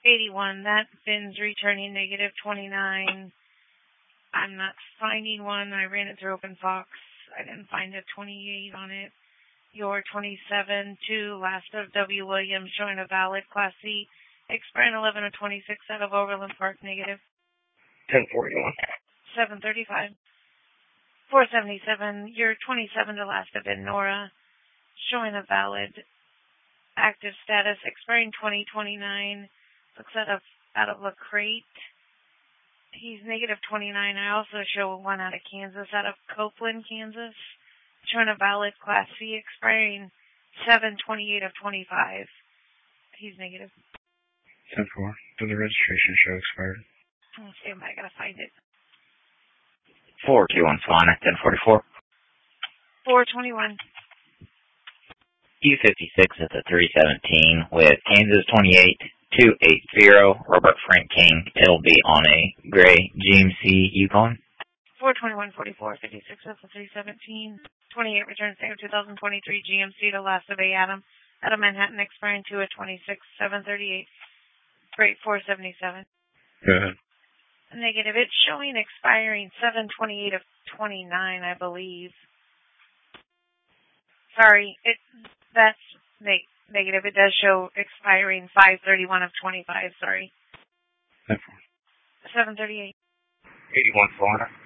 81. That bin's returning negative 29. I'm not finding one. I ran it through OpenFox. I didn't find a 28 on it. Your 27 to last of W. Williams showing a valid Class C. Expiring 11 of 26 out of Overland Park negative. 1041. 735. 477. Your 27 to last of Nora showing a valid active status. Expiring 2029. Looks out of La Crate. He's negative 29. I also show one out of Kansas, out of Copeland, Kansas, showing a valid Class C, expiring 7/28 of 25. He's negative. 10-4. Does the registration show expired? I'll stand by. I gotta find it. 421 Swan at 1044. 421. U56 at the 317 with Kansas 28280, Robert Frank King. It'll be on a gray GMC Yukon. 421-44, 56 at the 317. 28 return same 2023 GMC to last of A. Adam. Out of Manhattan, expiring 2 at 26, 738. Great 477. Go ahead. Negative. It's showing expiring 7/28 of 29, I believe. Sorry, that's negative. It does show expiring 5/31 of 25. Sorry. 10-4. 738. 81 Florida.